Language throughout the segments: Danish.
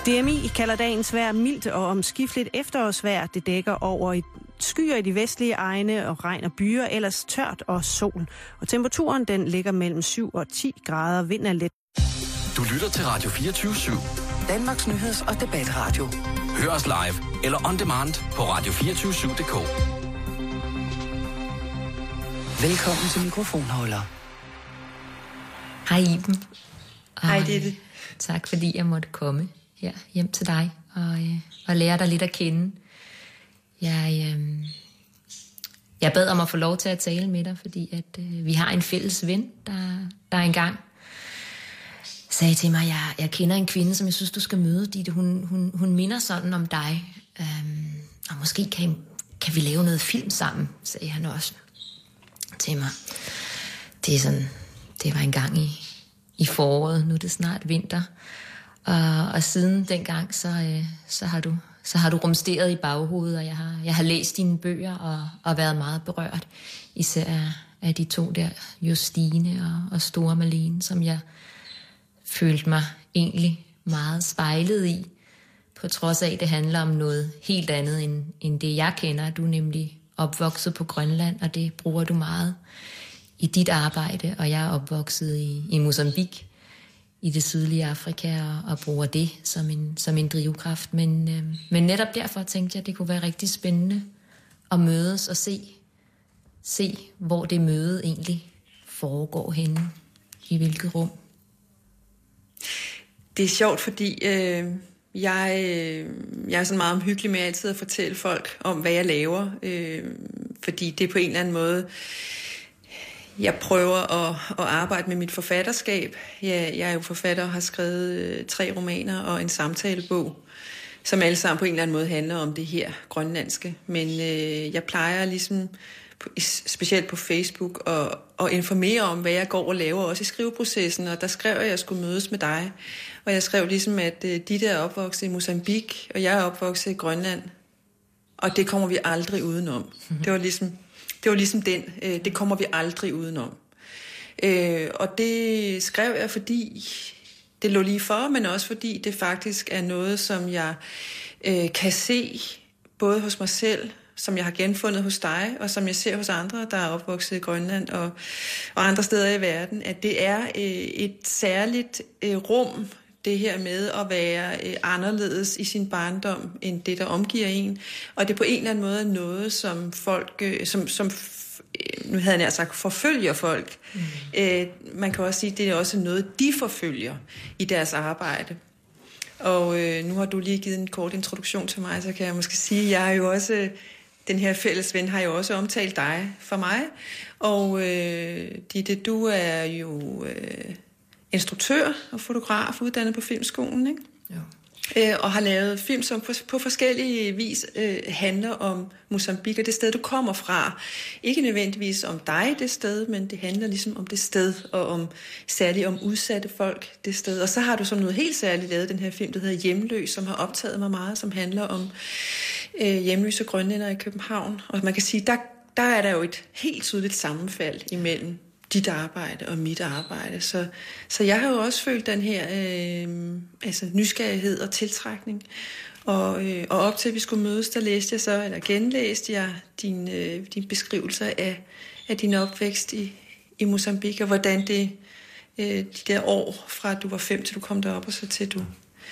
DMI kalder dagens vejr mildt og omskifteligt efterårsvejr. Det dækker over skyer i de vestlige egne og regn og byer, ellers tørt og sol. Og temperaturen den ligger mellem 7 og 10 grader. Vind er let. Du lytter til Radio 24/7. Danmarks nyheds- og debatradio. Hør os live eller on demand på radio247.dk. Velkommen til mikrofonholder. Hej Iben. Hej Ditte. Tak fordi jeg måtte komme her hjem til dig og lære dig lidt at kende. Jeg bad om at få lov til at tale med dig, fordi at vi har en fælles ven, der engang sagde til mig, jeg kender en kvinde, som jeg synes, du skal møde, Ditte. Hun minder sådan om dig. Og måske kan vi lave noget film sammen, sagde han også til mig. Det var en gang i foråret, nu er det snart vinter. Og siden dengang, så har du rumsteret i baghovedet, og jeg har læst dine bøger og været meget berørt. Især af de to der, Justine og Store Malene, som jeg følte mig egentlig meget spejlet i. På trods af, at det handler om noget helt andet end det, jeg kender. Du er nemlig opvokset på Grønland, og det bruger du meget i dit arbejde. Og jeg er opvokset i Mozambique, i det sydlige Afrika, og bruger det som en drivkraft. Men netop derfor tænkte jeg, at det kunne være rigtig spændende at mødes og se hvor det møde egentlig foregår henne, i hvilket rum. Det er sjovt, fordi jeg er sådan meget omhyggelig med altid at fortælle folk om, hvad jeg laver. Fordi det er på en eller anden måde, jeg prøver at arbejde med mit forfatterskab. Jeg er jo forfatter og har skrevet 3 romaner og en samtalebog, som alle sammen på en eller anden måde handler om det her grønlandske. Men jeg plejer ligesom, specielt på Facebook, at informere om, hvad jeg går og laver, også i skriveprocessen. Og der skrev jeg skulle mødes med dig. Og jeg skrev ligesom, at de der er opvokset i Mozambique, og jeg er opvokset i Grønland. Og det kommer vi aldrig udenom. Det var ligesom den. Det kommer vi aldrig udenom. Og det skrev jeg, fordi det lå lige for, men også fordi det faktisk er noget, som jeg kan se både hos mig selv, som jeg har genfundet hos dig, og som jeg ser hos andre, der er opvokset i Grønland og andre steder i verden, at det er et særligt rum, det her med at være anderledes i sin barndom, end det, der omgiver en. Og det er på en eller anden måde noget, som folk, som nu havde jeg nær sagt, forfølger folk. Man kan også sige, at det er også noget, de forfølger i deres arbejde. Og nu har du lige givet en kort introduktion til mig, så kan jeg måske sige, at jeg er jo også, den her fælles ven har jo også omtalt dig for mig. Og Ditte, du er jo instruktør og fotograf, uddannet på Filmskolen, ikke? Jo. Og har lavet film, som på forskellige vis handler om Mozambique og det sted, du kommer fra. Ikke nødvendigvis om dig, det sted, men det handler ligesom om det sted, og særligt om udsatte folk, det sted. Og så har du som noget helt særligt lavet den her film, der hedder Hjemløs, som har optaget mig meget, som handler om hjemløse grønlændere i København. Og man kan sige, der er der jo et helt tydeligt sammenfald imellem dit arbejde og mit arbejde. Så jeg har jo også følt den her nysgerrighed og tiltrækning. Og op til, at vi skulle mødes, der genlæste jeg din beskrivelser af din opvækst i Mozambique, og hvordan det de der år, fra du var 5 til du kom derop, og så til du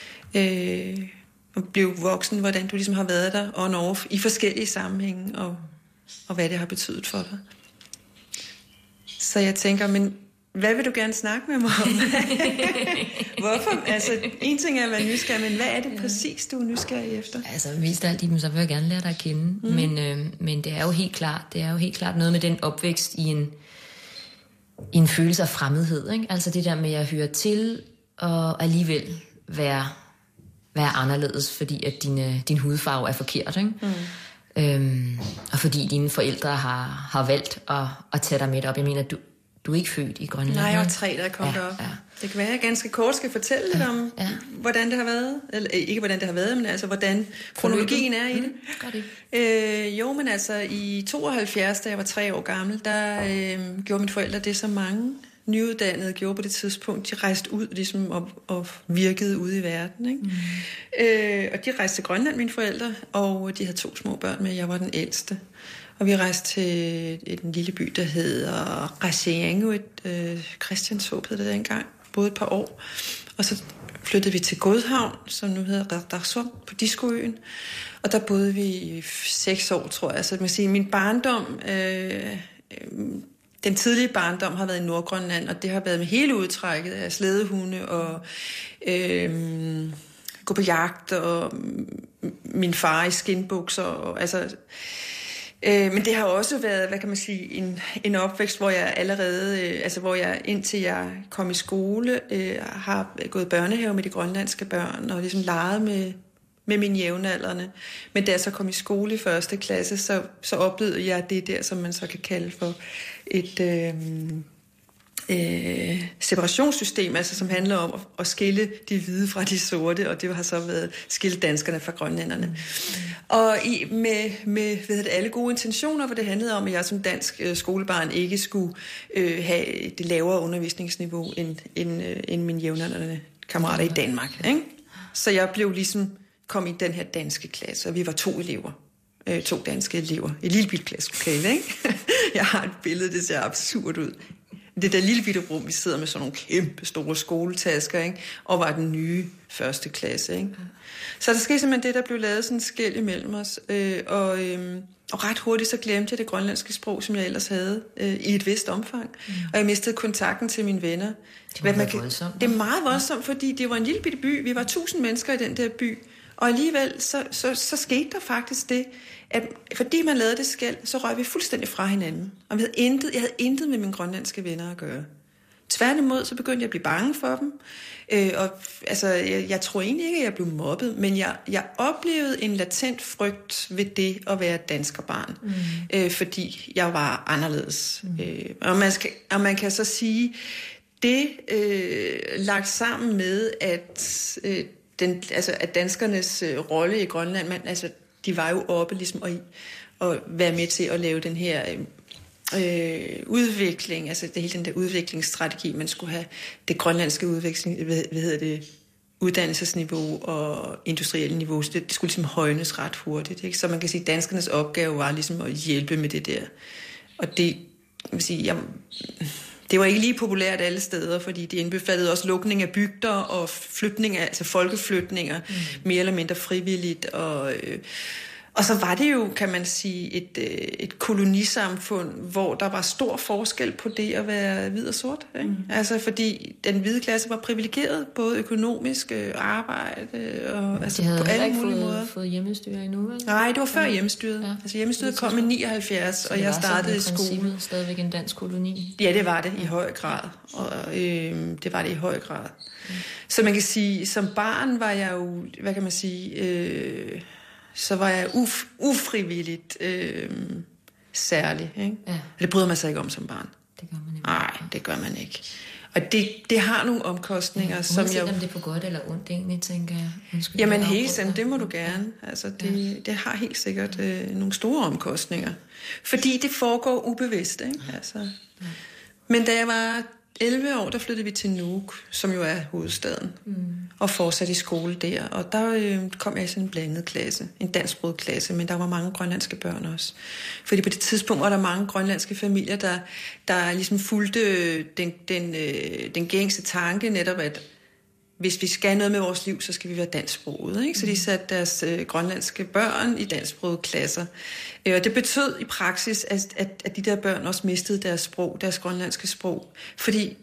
blev voksen, hvordan du ligesom har været der on and off i forskellige sammenhænge, og hvad det har betydet for dig. Så jeg tænker, men hvad vil du gerne snakke med mig om? Hvorfor? Altså, en ting er at være nysgerrig, men hvad er det præcis, du er nysgerrig efter? Altså, mest af alt, så vil jeg gerne lære dig at kende. Men det er jo helt klart, noget med den opvækst i en følelse af fremmedhed, ikke? Altså det der med at høre til, og alligevel være anderledes, fordi at din hudfarve er forkert, ikke? Og fordi dine forældre har valgt at tage dig med op. Jeg mener, du er ikke født i Grønland. Nej, jeg var 3, da jeg kom derop. Ja. Det kan være, at jeg ganske kort skal fortælle lidt om, hvordan det har været. Eller ikke hvordan det har været, men altså hvordan kronologien er i det. Jo, men altså i 72, da jeg var 3 år gammel, der gjorde mine forældre det, som mange nyuddannede gjorde på det tidspunkt. De rejste ud ligesom, og virkede ude i verden. Ikke? Og de rejste til Grønland, mine forældre, og de havde 2 små børn med. Jeg var den ældste. Og vi rejste til en lille by, der hedder Reykjavik. Christianshåb hed det dengang. Boede et par år. Og så flyttede vi til Godhavn, som nu hedder Radarsum, på Diskoøen. Og der boede vi i 6 år, tror jeg. Så man siger, min barndom, den tidlige barndom har været i Nordgrønland, og det har været med hele udtrækket af slædehunde og gå på jagt, og min far i skinbukser. Og, altså, men det har også været, hvad kan man sige, en opvækst, hvor jeg allerede, hvor jeg indtil jeg kom i skole, har gået i børnehave med de grønlandske børn, og ligesom leget med mine jævnaldrende. Men da jeg så kom i skole i 1. klasse, så oplevede jeg det der, som man så kan kalde for et separationssystem, altså som handler om at skille de hvide fra de sorte, og det har så været skille danskerne fra grønlænderne. Og med alle gode intentioner, hvor det handlede om, at jeg som dansk skolebarn ikke skulle have det lavere undervisningsniveau end mine jævnaldrende kammerater i Danmark. Ikke? Så jeg blev ligesom kom i den her danske klasse, og vi var 2 elever. 2 danske elever. Et lille bitte klasselokale, ikke? Jeg har et billede, det ser absurd ud. Det der lille bitte rum, vi sidder med sådan nogle kæmpe store skoletasker, ikke? Og var den nye 1. klasse, ikke? Så der skete simpelthen det, der blev lavet sådan en skel imellem os. Og ret hurtigt så glemte jeg det grønlandske sprog, som jeg ellers havde, i et vist omfang. Og jeg mistede kontakten til mine venner. Det var meget voldsomt. Det er meget voldsomt, fordi det var en lille bitte by. Vi var 1000 mennesker i den der by. Og alligevel, så skete der faktisk det, at fordi man lavede det skel, så røg vi fuldstændig fra hinanden. Og jeg havde intet med mine grønlandske venner at gøre. Tværtimod, så begyndte jeg at blive bange for dem. Jeg tror egentlig ikke, at jeg blev mobbet, men jeg oplevede en latent frygt ved det at være danskerbarn. Fordi jeg var anderledes. Og man kan så sige, det lagt sammen med, at danskernes rolle i Grønland, de var jo oppe ligesom at være med til at lave den her udvikling, altså det hele den der udviklingsstrategi, man skulle have det grønlandske uddannelsesniveau og industrielle niveau, det skulle ligesom højnes ret hurtigt, ikke? Så man kan sige, at danskernes opgave var ligesom at hjælpe med det der. Og det, man sige, det var ikke lige populært alle steder, fordi det indbefattede også lukning af bygder og flytninger, altså folkeflytninger, mere eller mindre frivilligt. Og så var det jo, kan man sige, et kolonisamfund, hvor der var stor forskel på det at være hvid og sort. Ikke? Altså fordi den hvide klasse var privilegeret, både økonomisk arbejde og altså på alle mulige måder. De havde fået hjemmestyre endnu, vel? Nej, det var før hjemmestyret. Ja. Altså hjemmestyret kom i 79, og jeg startede i skole. Stadigvæk en dansk koloni? Ja, det var det i høj grad. Og det var det i høj grad. Så man kan sige, som barn var jeg jo, hvad kan man sige... så var jeg ufrivilligt særlig. Ikke? Ja. Det bryder man sig ikke om som barn. Det gør man ikke. Nej, det gør man ikke. Og det har nogle omkostninger, ja, som jeg... om det er på godt eller ondt egentlig, tænker jeg. Jamen helt sikkert, det må du gerne. Altså, det har helt sikkert nogle store omkostninger. Fordi det foregår ubevidst. Ikke? Altså. Ja. Men da jeg var 11 år, der flyttede vi til Nuuk, som jo er hovedstaden, og fortsatte i skole der. Og der kom jeg i sådan en blandet klasse, en dansksproget klasse, men der var mange grønlandske børn også. Fordi på det tidspunkt var der mange grønlandske familier, der ligesom fulgte den gængse tanke netop, at hvis vi skal noget med vores liv, så skal vi være dansksproget. Ikke? Så de satte deres grønlandske børn i dansksprogede klasser. Og det betød i praksis, at de der børn også mistede deres sprog, deres grønlandske sprog. Fordi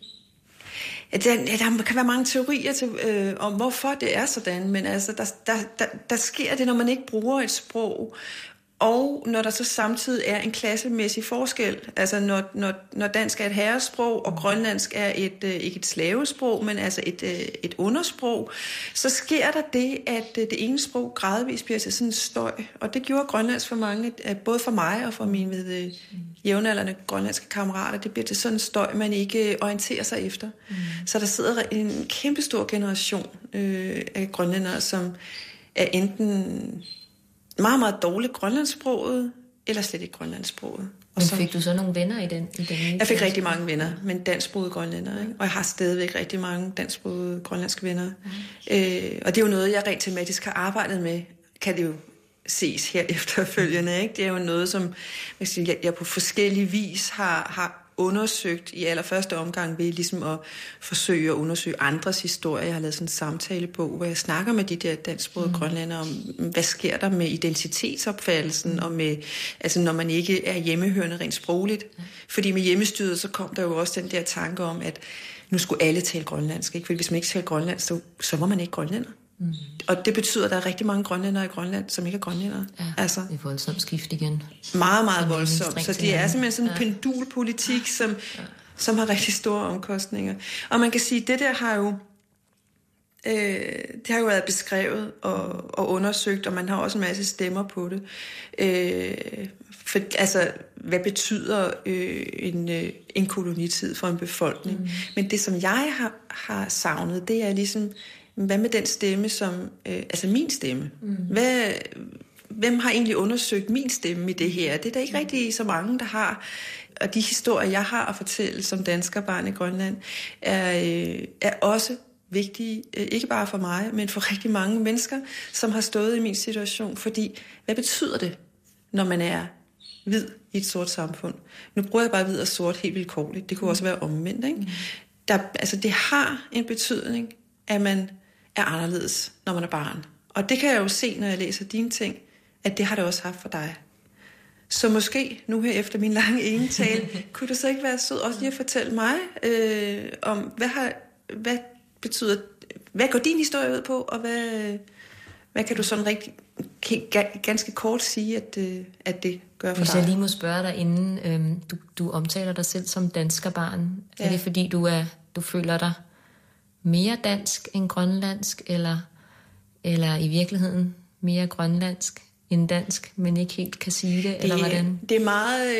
der kan være mange teorier om, hvorfor det er sådan, men altså, der sker det, når man ikke bruger et sprog, og når der så samtidig er en klassemæssig forskel, altså når dansk er et herresprog, og grønlandsk er ikke et slavesprog, men altså et undersprog, så sker der det, at det ene sprog gradvist bliver til sådan en støj. Og det gjorde grønlandsk for mange, både for mig og for mine jævnaldrende grønlandske kammerater, det bliver til sådan en støj, man ikke orienterer sig efter. Så der sidder en kæmpestor generation af grønlændere, som er enten meget, meget dårligt grønlandsksproget, eller slet ikke grønlandssproget. Og så fik du så nogle venner i den? Jeg fik rigtig mange venner, men dansksprogede grønlændere, ikke? Og jeg har stadigvæk rigtig mange dansksprogede grønlandske venner. Og det er jo noget, jeg rent tematisk har arbejdet med, kan det jo ses her efterfølgende, ikke? Det er jo noget, som jeg på forskellige vis har undersøgt i allerførste omgang ved ligesom at forsøge at undersøge andres historie. Jeg har lavet sådan en samtalebog, hvor jeg snakker med de der dansksprogede grønlændere om, hvad sker der med identitetsopfattelsen, og med, altså når man ikke er hjemmehørende rent sprogligt. Fordi med hjemmestyret, så kom der jo også den der tanke om, at nu skulle alle tale grønlandsk, ikke? Fordi hvis man ikke taler grønlandsk, så var man ikke grønlænder. Og det betyder, at der er rigtig mange grønlændere i Grønland, som ikke er grønlændere. Ja, altså, det er voldsomt skift igen. Meget, meget voldsomt. Så det er simpelthen sådan en pendulpolitik, som har rigtig store omkostninger. Og man kan sige, at det der har jo, det har jo været beskrevet og undersøgt, og man har også en masse stemmer på det. For, altså, hvad betyder en kolonitid for en befolkning? Men det, som jeg har savnet, det er ligesom, hvad med den stemme, som, altså min stemme? Hvem har egentlig undersøgt min stemme i det her? Det er der ikke rigtig så mange, der har. Og de historier, jeg har at fortælle som danskerbarn i Grønland, er også vigtige, ikke bare for mig, men for rigtig mange mennesker, som har stået i min situation. Fordi, hvad betyder det, når man er hvid i et sort samfund? Nu bruger jeg bare hvid og sort helt vilkårligt. Det kunne også være omvendt, ikke? Altså, det har en betydning, at man er anderledes, når man er barn. Og det kan jeg jo se, når jeg læser dine ting, at det har det også haft for dig. Så måske, nu her efter min lange enetale, kunne du så ikke være sød også lige at fortælle mig om, hvad betyder, hvad går din historie ud på, og hvad kan du sådan rigtig ganske kort sige, at det gør for dig? Hvis jeg lige må spørge dig, inden du omtaler dig selv som danskerbarn, er det fordi du føler dig mere dansk end grønlandsk, eller i virkeligheden mere grønlandsk end dansk, men ikke helt kan sige det, eller hvordan? Det er meget,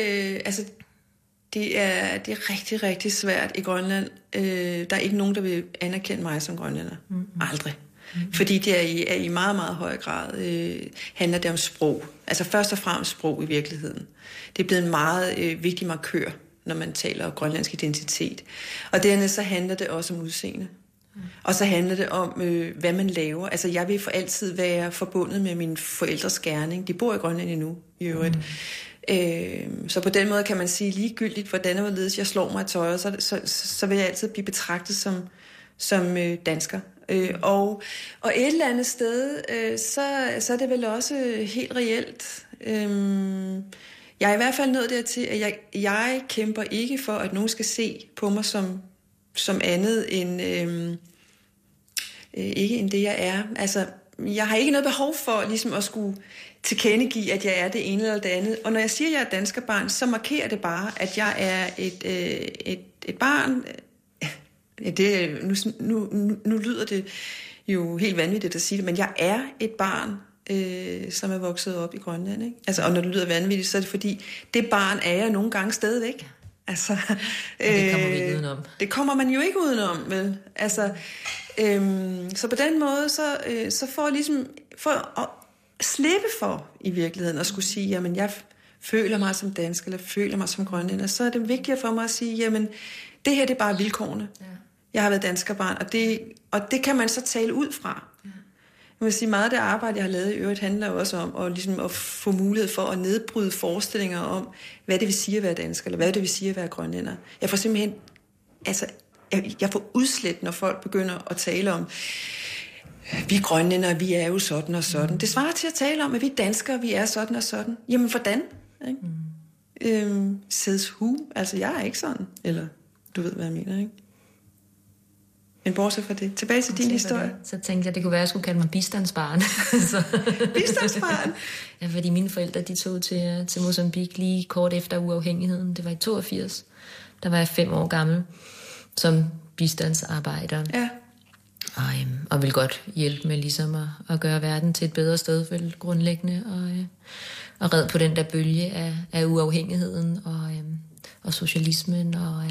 det er rigtig, rigtig svært i Grønland. Der er ikke nogen, der vil anerkende mig som grønlænder. Aldrig. Fordi det er i meget, meget høj grad handler det om sprog. Altså først og fremmest sprog i virkeligheden. Det er blevet en meget vigtig markør, når man taler om grønlandsk identitet. Og dernæst så handler det også om udseende. Og så handler det om, hvad man laver. Altså, jeg vil for altid være forbundet med mine forældres gerning. De bor i Grønland endnu, i øvrigt. Så på den måde kan man sige ligegyldigt, hvordan og hvorledes jeg slår mig i tøjet, så vil jeg altid blive betragtet som dansker. Og et eller andet sted, så er det vel også helt reelt. Jeg er i hvert fald nået dertil, at jeg kæmper ikke for, at nogen skal se på mig som andet end ikke end det jeg er. Altså, jeg har ikke noget behov for ligesom at skulle tilkendegive, at jeg er det ene eller det andet. Og når jeg siger, at jeg er danskerbarn, så markerer det bare, at jeg er et barn. Nu lyder det jo helt vanvittigt at sige det, men jeg er et barn, som er vokset op i Grønland, ikke? Altså, og når det lyder vanvittigt, så er det fordi, det barn er jeg nogle gange stadigvæk. Altså, det kommer vi ikke udenom. Det kommer man jo ikke udenom, vel? Altså, så på den måde, så for at slippe for i virkeligheden at skulle sige, jamen jeg føler mig som dansk, eller føler mig som grønlænder, så er det vigtigere for mig at sige, jamen det her det er bare vilkårene. Ja. Jeg har været danskerbarn, og det kan man så tale ud fra. Ja. Jeg vil sige, meget af det arbejde, jeg har lavet i øvrigt, handler jo også om at få mulighed for at nedbryde forestillinger om, hvad det vil sige at være dansker, eller hvad det vil sige at være grønlænder. Jeg får simpelthen, altså, jeg får udslet, når folk begynder at tale om, vi er grønlænder, vi er jo sådan og sådan. Det svarer til at tale om, at vi er danskere, vi er sådan og sådan. Jamen, hvordan? Says who? Altså, jeg er ikke sådan. Eller, du ved, hvad jeg mener, ikke? Men bortset fra det. Tilbage til din historie. Så tænkte jeg, det kunne være, at jeg skulle kalde mig bistandsbarn. Bistandsbarn? Ja, fordi mine forældre, de tog til Mozambique lige kort efter uafhængigheden. Det var i 82. Der var jeg 5 år gammel som bistandsarbejder. Ja. Og ville godt hjælpe med ligesom at gøre verden til et bedre sted, vel, grundlæggende, og red på den der bølge af uafhængigheden og socialismen, og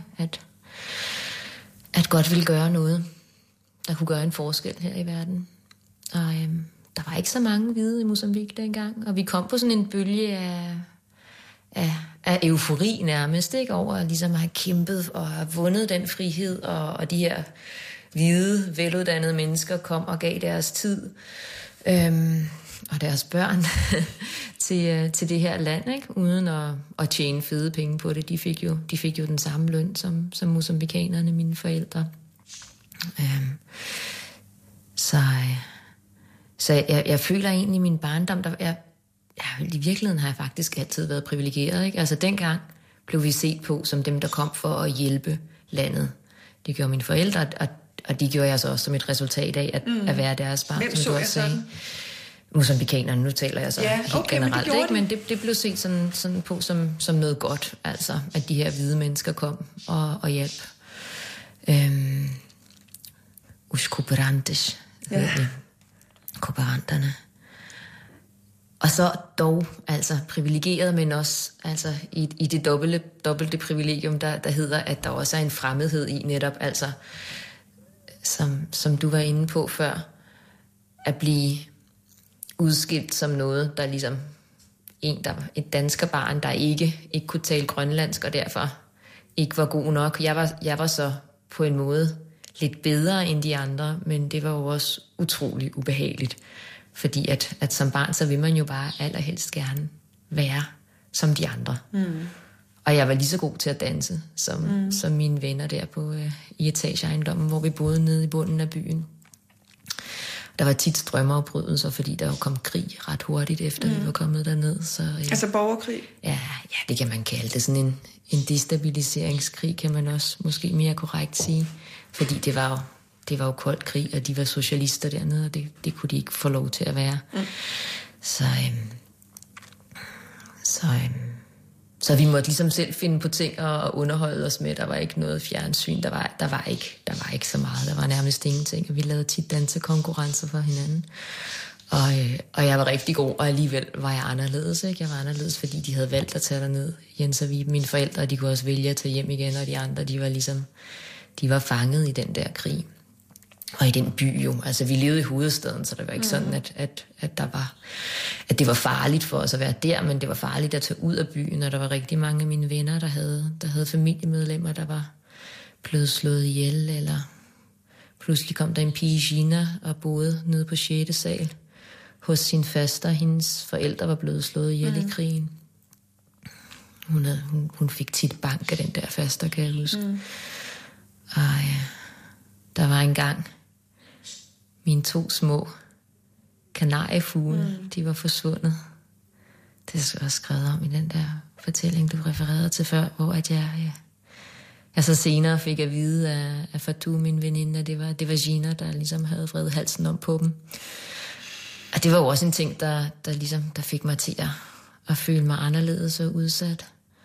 at godt ville gøre noget, der kunne gøre en forskel her i verden. Og der var ikke så mange hvide i Mozambique dengang, og vi kom på sådan en bølge af af eufori nærmest, ikke? Over ligesom at have kæmpet og have vundet den frihed, og de her hvide, veluddannede mennesker kom og gav deres tid og deres børn til det her land, ikke? Uden at tjene fede penge på det. De fik jo den samme løn som mosambikanerne, mine forældre. Så jeg føler egentlig i min barndom, i virkeligheden har jeg faktisk altid været privilegeret, ikke? Altså dengang blev vi set på som dem, der kom for at hjælpe landet. Det gjorde mine forældre, og de gjorde jeg så også som et resultat af at være deres barn. Hvem så jeg sådan? Mosambikanerne, nu taler jeg så helt generelt, men ikke? Men det blev set sådan på som noget godt, altså at de her hvide mennesker kom og hjalp. Os cooperantes, kooperanterne. Og så dog, altså privilegeret, men også altså i det dobbelte privilegium, der hedder, at der også er en fremmedhed i netop, altså som du var inde på før, at blive udskilt som noget, der ligesom et danskerbarn, der ikke kunne tale grønlandsk, og derfor ikke var god nok. Jeg var så på en måde lidt bedre end de andre, men det var jo også utrolig ubehageligt. Fordi at som barn, så vil man jo bare allerhelst gerne være som de andre. Og jeg var lige så god til at danse, som mine venner der i etageejendommen, hvor vi boede nede i bunden af byen. Der var tit strømafbrydelser, fordi der jo kom krig ret hurtigt efter vi var kommet derned. Så, altså borgerkrig? Ja, det kan man kalde det. Sådan en destabiliseringskrig, kan man også måske mere korrekt sige. Fordi det var jo kold krig, og de var socialister dernede, og det kunne de ikke få lov til at være. Så vi måtte ligesom selv finde på ting og underholde os med. Der var ikke noget fjernsyn, der var ikke så meget. Der var nærmest ingenting, og vi lavede tit dansekonkurrencer for hinanden. Og jeg var rigtig god, og alligevel var jeg anderledes, ikke? Jeg var anderledes, fordi de havde valgt at tage derned. Jens og Vibe, mine forældre, de kunne også vælge at tage hjem igen, og de andre, de var fanget i den der krig. Og i den by jo, altså vi levede i hovedstaden, så det var ikke sådan, at det var farligt for os at være der, men det var farligt at tage ud af byen, og der var rigtig mange af mine venner, der havde familiemedlemmer, der var blevet slået ihjel, eller pludselig kom der en pige, Gina, og boede nede på 6. sal hos sin faster. Hendes forældre var blevet slået ihjel i krigen. Hun fik tit bank af den der faster, kan jeg huske. Og der var engang mine 2 små kanariefugle, de var forsvundet. Det er også skrevet om i den der fortælling, du refererede til før, hvor at jeg så senere fik at vide af Fatou, min veninde, at det var Gina, der ligesom havde vredet halsen om på dem. Og det var jo også en ting, der fik mig til at føle mig anderledes og udsat.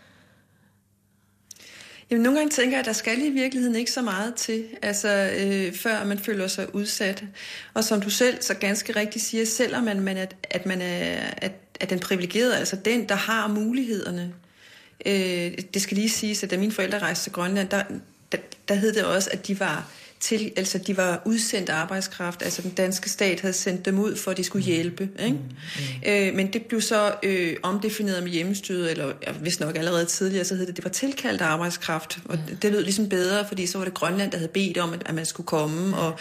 Jamen, nogle gange tænker jeg, at der skal i virkeligheden ikke så meget til, altså før man føler sig udsat. Og som du selv så ganske rigtigt siger, selvom man er den privilegerede, altså den, der har mulighederne. Det skal lige siges, at da mine forældre rejste til Grønland, der hed det også, at de var udsendt arbejdskraft, altså den danske stat havde sendt dem ud for, at de skulle hjælpe. Ikke? Men det blev så omdefineret med hjemmestyret, eller hvis nok allerede tidligere, så hed det var tilkaldt arbejdskraft, og det lød ligesom bedre, fordi så var det Grønland, der havde bedt om, at man skulle komme, og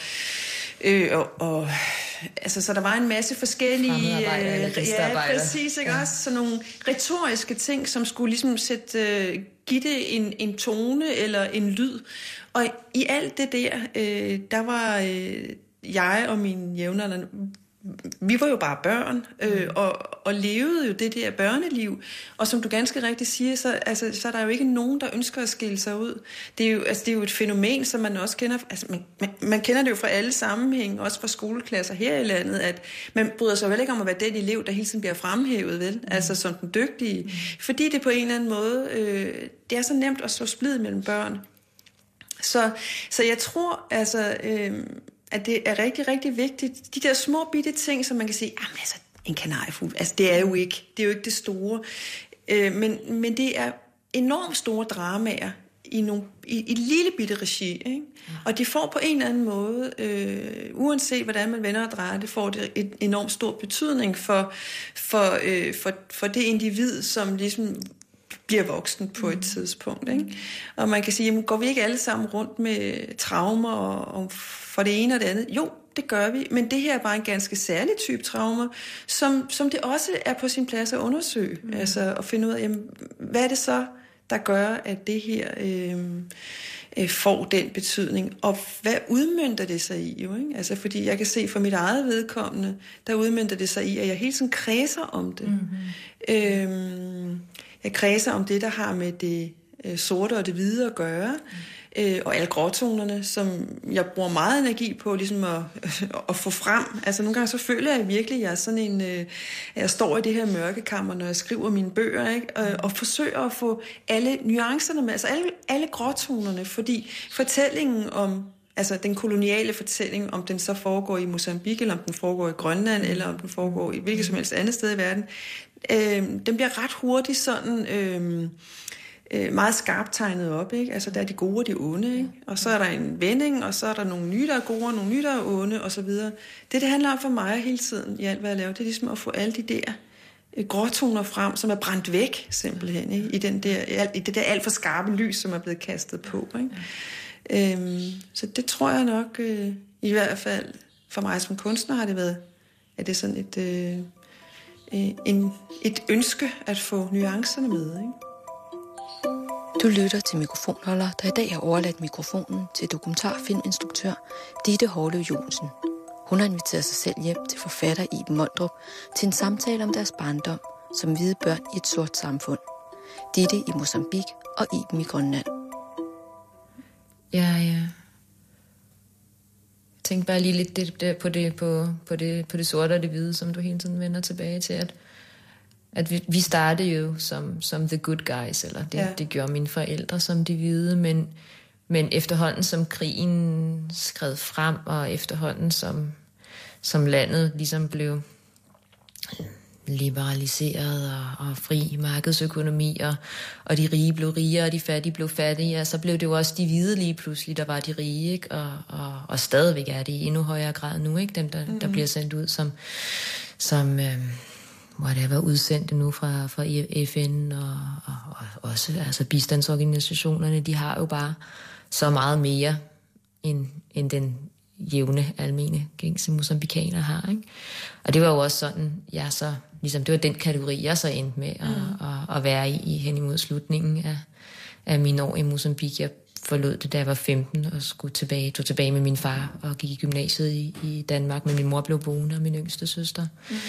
altså, så der var en masse forskellige præcis, ikke? Også sådan nogle retoriske ting, som skulle ligesom give det en tone eller en lyd. Og i alt det der var jeg og mine jævnaldrende, vi var jo bare børn, og levede jo det der børneliv. Og som du ganske rigtigt siger, så er der jo ikke nogen, der ønsker at skille sig ud. Det er jo et fænomen, som man også kender. Altså, man kender det jo fra alle sammenhæng, også fra skoleklasser her i landet, at man bryder sig vel ikke om at være den elev, der hele tiden bliver fremhævet, vel? Altså som den dygtige. Fordi det på en eller anden måde, det er så nemt at slå splid mellem børn. Så jeg tror, altså... at det er rigtig, rigtig vigtigt. De der små bitte ting, som man kan sige, altså en kanariefugl, altså det er jo ikke det store. Men det er enormt store dramaer i et lille bitte regi, ikke? Og de får på en eller anden måde, uanset hvordan man vender og drejer, det får det en enormt stor betydning for det individ, som ligesom bliver voksen på et tidspunkt. Ikke? Og man kan sige, jamen, går vi ikke alle sammen rundt med traumer og for det ene og det andet? Jo, det gør vi, men det her er bare en ganske særlig type traumer, som det også er på sin plads at undersøge. Altså at finde ud af, jamen, hvad er det så, der gør, at det her får den betydning, og hvad udmønter det sig i? Jo, ikke? Altså, fordi jeg kan se for mit eget vedkommende, der udmønter det sig i, at jeg hele tiden kredser om det. Jeg kredser om det, der har med det sorte og det hvide at gøre, og alle gråtonerne, som jeg bruger meget energi på ligesom at få frem. Altså nogle gange så føler jeg virkelig, at jeg er sådan en, jeg står i det her mørkekammer, når jeg skriver mine bøger, ikke? Og forsøger at få alle nuancerne med, altså alle gråtonerne, fordi fortællingen om, altså den koloniale fortælling, om den så foregår i Mozambique, eller om den foregår i Grønland, eller om den foregår i hvilket som helst andet sted i verden, den bliver ret hurtigt sådan meget skarpt tegnet op, ikke? Altså der er de gode og de onde, ikke? Og så er der en vending, og så er der nogle nye, der er gode, og nogle nye, der er onde, og så videre. Det handler om for mig hele tiden i alt, hvad jeg laver, det er ligesom at få alle de der gråtoner frem, som er brændt væk, simpelthen, ikke? I det der alt for skarpe lys, som er blevet kastet på, ikke? Så det tror jeg nok, i hvert fald for mig som kunstner har det været, at det er sådan et ønske at få nuancerne med, ikke? Du lytter til Mikrofonholder, der i dag har overladt mikrofonen til dokumentarfilminstruktør Ditte Hårlev Johnsen. Hun har inviteret sig selv hjem til forfatter Iben Mondrup til en samtale om deres barndom som hvide børn i et sort samfund. Ditte i Mozambique og Iben i Grønland. Jeg tænkte bare lige lidt på det sorte og det hvide, som du hele tiden vender tilbage til, at vi startede jo som the good guys, eller det gjorde mine forældre som de hvide, men efterhånden som krigen skred frem, og efterhånden som landet ligesom blev liberaliseret og fri markedsøkonomi, og de rige blev rigere, og de fattige blev fattige, og så blev det jo også de hvide lige pludselig, der var de rige, ikke? Og stadigvæk er det i endnu højere grad nu, ikke? Dem, der bliver sendt ud som whatever, udsendte nu fra FN og også altså bistandsorganisationerne, de har jo bare så meget mere end den jævne, almene, gængse mozambikaner har, ikke? Og det var jo også sådan, det var den kategori, jeg så endte med at være i hen imod slutningen af mine år i Mozambique. Jeg forlod det, da jeg var 15, og tog tilbage med min far og gik i gymnasiet i Danmark, men min mor blev boende og min yngste søster.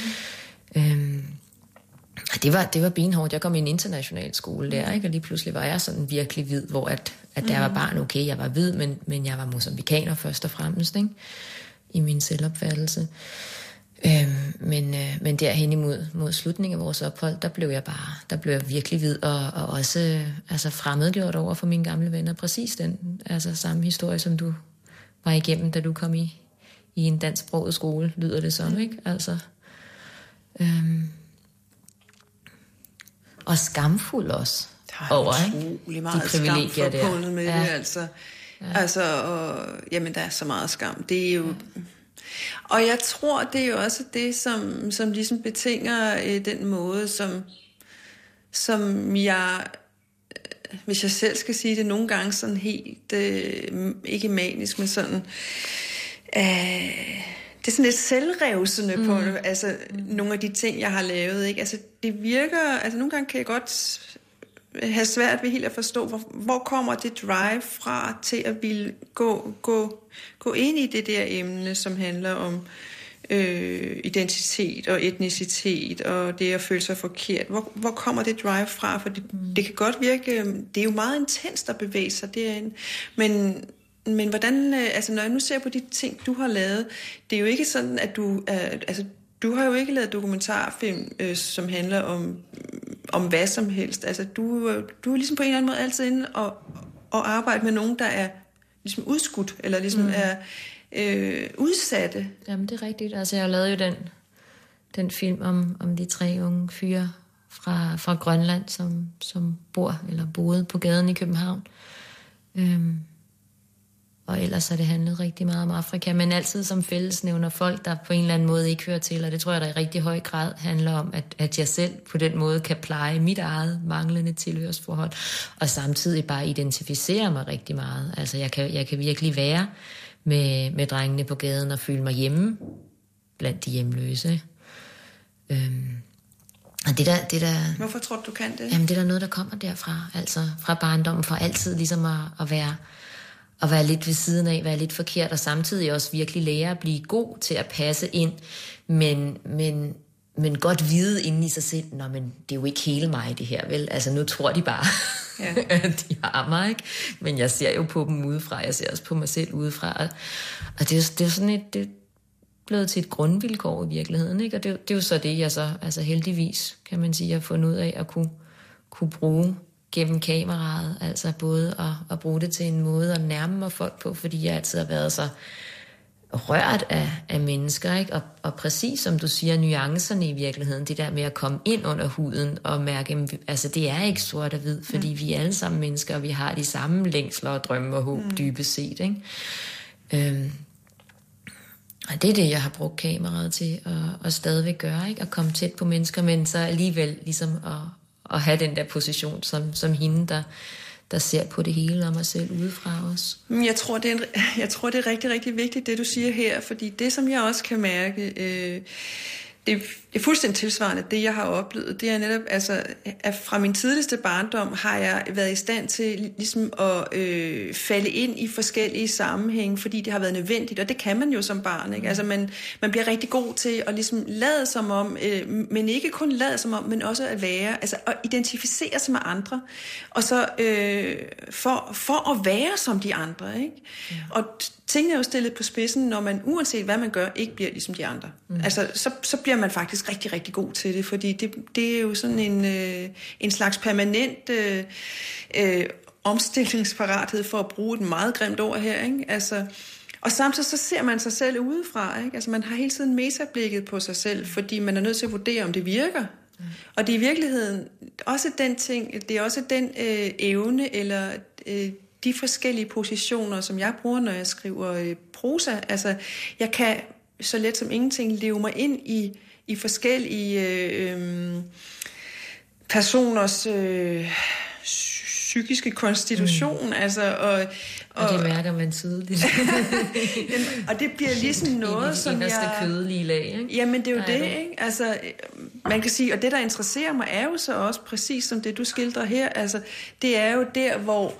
Det var benhårdt. Jeg kom i en international skole der, ikke? Og lige pludselig var jeg sådan virkelig hvid, hvor at der var barn, okay, jeg var hvid, men jeg var mozambikaner først og fremmest, ikke? I min selvopfattelse. Men derhen imod slutningen af vores ophold, der blev jeg virkelig hvid, og også altså fremmedgjort over for mine gamle venner. Præcis den altså samme historie, som du var igennem, da du kom i en dansksproget skole, lyder det som, ikke? Altså og skamfuld også over, utrolig meget skam forbundet med det, altså. Ja. Altså, jamen, der er så meget skam. Det er jo... Ja. Og jeg tror, det er jo også det, som ligesom betinger den måde, som jeg, hvis jeg selv skal sige det, nogle gange sådan helt, ikke manisk, men sådan... det er sådan lidt selvrevsende på altså, nogle af de ting, jeg har lavet. Ikke? Altså, det virker... Altså, nogle gange kan jeg godt have svært ved helt at forstå, hvor kommer det drive fra til at ville gå ind i det der emne, som handler om identitet og etnicitet og det at føle sig forkert. Hvor kommer det drive fra? For det kan godt virke... Det er jo meget intenst at bevæge sig derinde. Men hvordan, altså når jeg nu ser på de ting, du har lavet, det er jo ikke sådan, at du har jo ikke lavet dokumentarfilm, som handler om hvad som helst. Altså du er ligesom på en eller anden måde altid inde og arbejde med nogen, der er ligesom udskudt, eller ligesom er udsatte. Jamen det er rigtigt. Altså jeg har lavet jo den film om de 3 unge fyre fra Grønland, som boede på gaden i København. og ellers har det handlet rigtig meget om Afrika, men altid som fællesnævner folk, der på en eller anden måde ikke hører til, og det tror jeg, der i rigtig høj grad handler om, at jeg selv på den måde kan pleje mit eget manglende tilhørsforhold, og samtidig bare identificere mig rigtig meget. Altså jeg kan virkelig være med drengene på gaden og føle mig hjemme blandt de hjemløse. Og det der, hvorfor tror du kan det? Jamen det er der noget, der kommer derfra, altså fra barndommen, for altid ligesom at være lidt ved siden af, være lidt forkert, og samtidig også virkelig lære at blive god til at passe ind, men godt vide inde i sig selv, nå, men det er jo ikke hele mig det her, vel? Altså nu tror de bare, at de har mig, ikke? Men jeg ser jo på dem udefra, jeg ser også på mig selv udefra, og det er sådan det blevet til et grundvilkår i virkeligheden, ikke? Og det er jo så det, jeg så altså heldigvis, kan man sige, har fundet ud af at kunne bruge gennem kameraet, altså både at bruge det til en måde at nærme mig folk på, fordi jeg altid har været så rørt af mennesker, ikke? Og præcis som du siger, nuancerne i virkeligheden, det der med at komme ind under huden og mærke, altså det er ikke sort og hvid, fordi vi er alle sammen mennesker, og vi har de samme længsler og drømme og håb dybest set, ikke? Og det er det, jeg har brugt kameraet til at stadigvæk gøre, ikke? At komme tæt på mennesker, men så alligevel ligesom at have den der position som hende, der ser på det hele og mig selv udefra os. Jeg tror, det er rigtig, rigtig vigtigt, det du siger her, fordi det, som jeg også kan mærke, det er fuldstændig tilsvarende, det jeg har oplevet. Det er netop, altså, at fra min tidligste barndom har jeg været i stand til ligesom at falde ind i forskellige sammenhænge, fordi det har været nødvendigt, og det kan man jo som barn, ikke? Altså, man bliver rigtig god til at ligesom lade som om, men ikke kun lade som om, men også at være, altså at identificere sig med andre, og så for at være som de andre, ikke? Ja. Og tingene er jo stillet på spidsen, når man, uanset hvad man gør, ikke bliver ligesom de andre. Altså, så bliver man faktisk rigtig, rigtig god til det, fordi det er jo sådan en slags permanent omstillingsparathed, for at bruge et meget grimt ord her, ikke? Altså, og samtidig så ser man sig selv udefra, ikke? Altså, man har hele tiden metablikket på sig selv, fordi man er nødt til at vurdere, om det virker. Og det er i virkeligheden også den ting, det er også den evne, eller de forskellige positioner, som jeg bruger, når jeg skriver prosa. Altså, jeg kan så let som ingenting leve mig ind i forskellige personers psykiske konstitution. Altså, og det mærker man tydeligt. Og det bliver ligesom noget, som jeg... kødelige lag, ikke? Jamen, det er jo det, ikke? Altså, man kan sige, og det, der interesserer mig, er jo så også præcis som det, du skildrer her. Altså, det er jo der,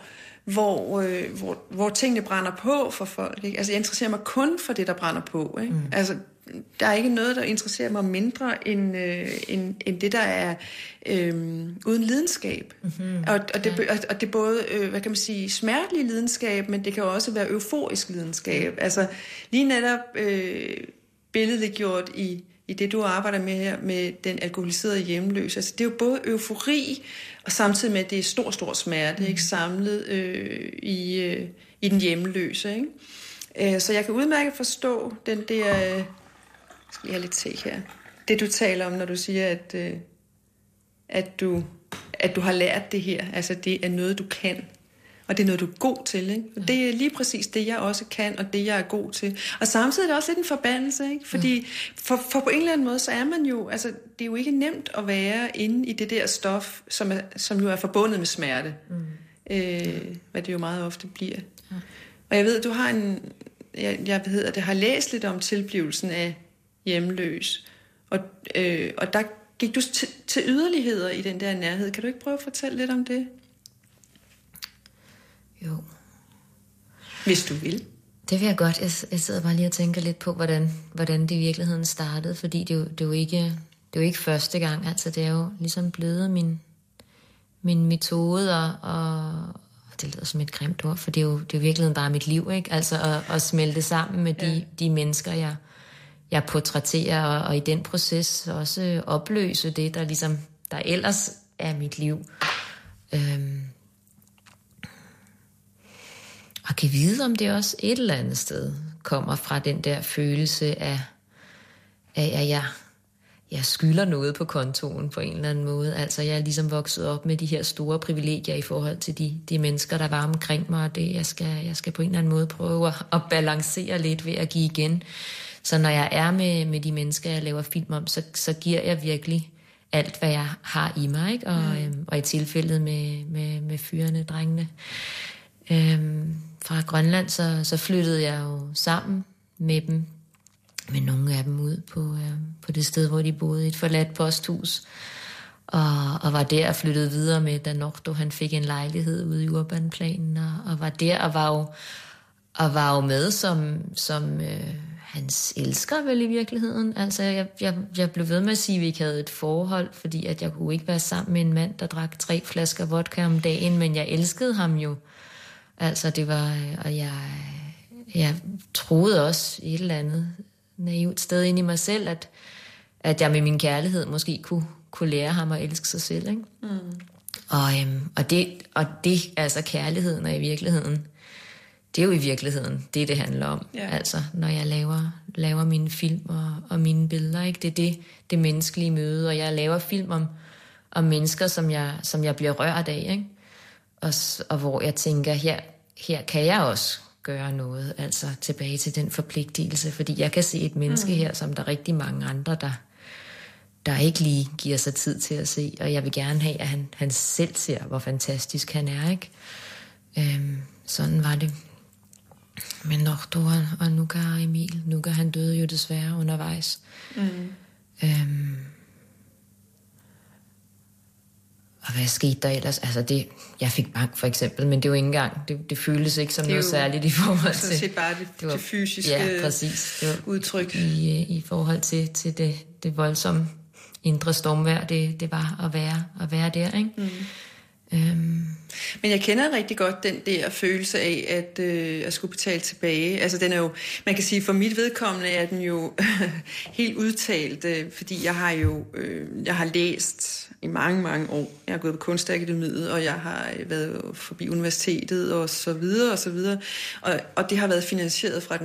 hvor tingene brænder på for folk, ikke? Altså, jeg interesserer mig kun for det, der brænder på, ikke? Altså, der er ikke noget, der interesserer mig mindre end det, der er uden lidenskab. Og det er både, hvad kan man sige, smertelig lidenskab, men det kan også være euforisk lidenskab. Altså, lige netop billedliggjort i det, du arbejder med her, med den alkoholiserede hjemløse. Altså, det er jo både eufori, og samtidig med, at det er stor smerte, ikke, samlet i den hjemløse, ikke? Så jeg kan udmærket forstå den der... skal lige have lidt te her. Det, du taler om, når du siger, at du har lært det her. Altså, det er noget, du kan. Og det er noget, du er god til, ikke? Og det er lige præcis det, jeg også kan, og det, jeg er god til. Og samtidig er det også lidt en forbandelse, ikke? Fordi for på en eller anden måde, så er man jo... Altså, det er jo ikke nemt at være inde i det der stof, som jo er forbundet med smerte. Hvad det jo meget ofte bliver. Ja. Og jeg ved, du har har læst lidt om tilblivelsen af hjemløs. Og der gik du til yderligheder i den der nærhed. Kan du ikke prøve at fortælle lidt om det? Jo. Hvis du vil. Det vil jeg godt. Jeg sidder bare lige og tænker lidt på, hvordan det i virkeligheden startede, fordi det er jo ikke første gang. Altså, det er jo ligesom blevet min metode, og det lyder som et grimt ord, for det er jo i virkeligheden bare mit liv, ikke? Altså at smelte sammen med de mennesker, jeg portrætterer, og i den proces også opløse det, der ellers er mit liv. Og kan vide, om det også et eller andet sted kommer fra den der følelse af at jeg skylder noget på kontoen på en eller anden måde. Altså jeg er ligesom vokset op med de her store privilegier i forhold til de mennesker, der var omkring mig, og det jeg skal på en eller anden måde prøve at balancere lidt ved at give igen. Så når jeg er med de mennesker, jeg laver film om, så giver jeg virkelig alt, hvad jeg har i mig, ikke? Og i tilfældet med fyrene, drengene fra Grønland, så flyttede jeg jo sammen med dem, med nogle af dem ud på det sted, hvor de boede, i et forladt posthus, og var der og flyttede videre med, da Nordo han fik en lejlighed ude i Urbanplanen, og var der og var jo med som hans elsker vel i virkeligheden. Altså jeg blev ved med at sige, at vi ikke havde et forhold, fordi at jeg kunne ikke være sammen med en mand, der drak 3 flasker vodka om dagen, men jeg elskede ham jo. Altså det var, og jeg troede også et eller andet naivt sted inde i mig selv, at jeg med min kærlighed måske kunne lære ham at elske sig selv, ikke? Og det altså kærligheden er i virkeligheden, det er jo i virkeligheden det handler om. Yeah. Altså når jeg laver mine film og mine billeder, ikke? Det er det menneskelige møde, og jeg laver film om mennesker, som jeg bliver rørt af, ikke? Og hvor jeg tænker, her kan jeg også gøre noget, altså tilbage til den forpligtelse, fordi jeg kan se et menneske her, som der er rigtig mange andre, der ikke lige giver sig tid til at se, og jeg vil gerne have, at han selv ser, hvor fantastisk han er, ikke? Sådan var det. Men Nordo og Nuka og Emil. Nuka, han døde jo desværre undervejs. Og hvad skete der ellers? Altså jeg fik bank for eksempel, men det var ikke engang, det føltes ikke som noget særligt i forhold til... Det bare det fysiske udtryk. I forhold til det voldsomme indre stormvejr, det var at være der, ikke? Men jeg kender rigtig godt den der følelse af, at skulle betale tilbage. Altså den er jo, man kan sige, for mit vedkommende er den jo helt udtalt, fordi jeg har læst i mange, mange år. Jeg har gået på Kunstakademiet, og jeg har været forbi universitetet og så videre og så videre. Og det har været finansieret fra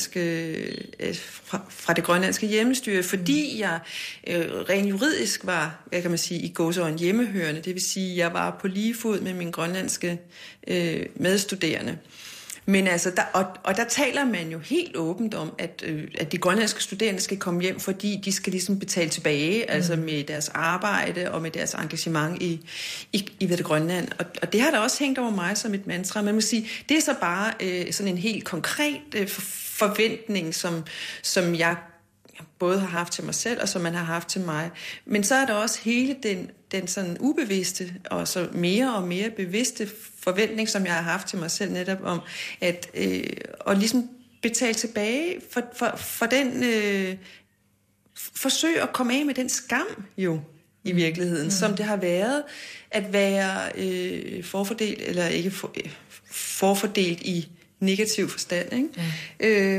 fra det grønlandske hjemmestyre, fordi jeg rent juridisk var, kan man sige, i gåseøjne hjemmehørende. Det vil sige, jeg var på lige fod med mine grønlandske medstuderende. Men altså, der taler man jo helt åbent om, at de grønlandske studerende skal komme hjem, fordi de skal ligesom betale tilbage, altså med deres arbejde og med deres engagement i det Grønland. Og det har da også hængt over mig som et mantra. Man må sige, det er så bare sådan en helt konkret forventning, som jeg både har haft til mig selv, og som man har haft til mig. Men så er der også hele den sådan ubevidste, og så mere og mere bevidste forventning, som jeg har haft til mig selv netop om, at ligesom betale tilbage for den forsøg at komme af med den skam jo i virkeligheden, som det har været at være forfordelt, eller ikke forfordelt i negativ forstand, ikke? Ja.